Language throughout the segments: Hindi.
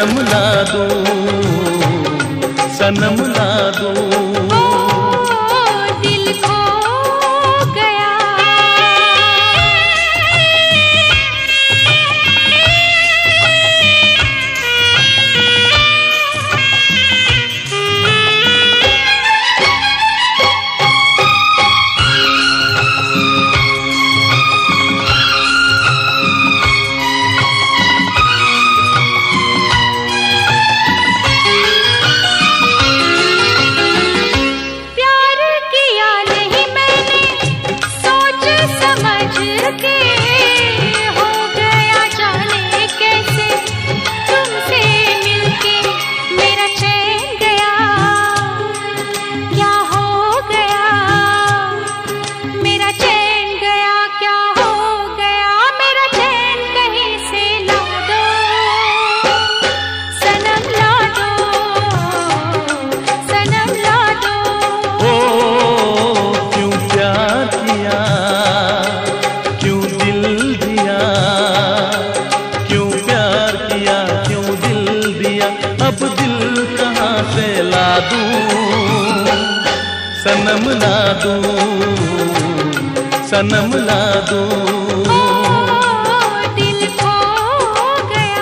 सनम ला दूं, सनम ला दूं। दिल खो गया, सनम ला दूं, सनम ला दूं। दिल खो गया।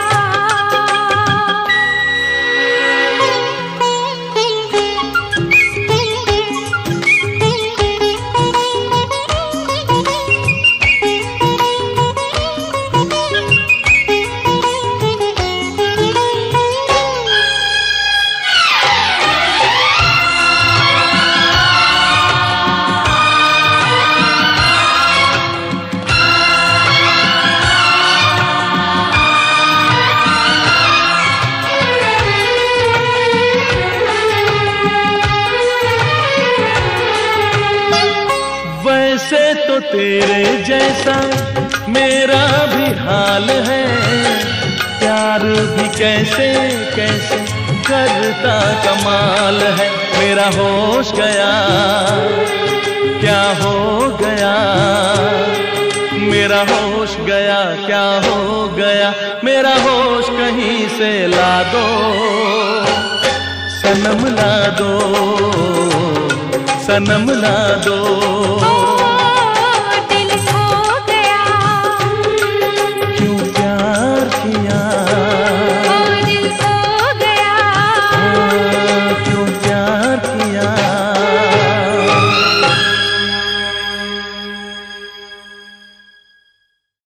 वैसे तो तेरे जैसा मेरा भी हाल है, प्यार भी कैसे कैसे करता कमाल है। मेरा होश गया, क्या हो गया, मेरा होश गया, क्या हो गया, मेरा होश कहीं से ला दो, सनम ला दो, सनम ला दो।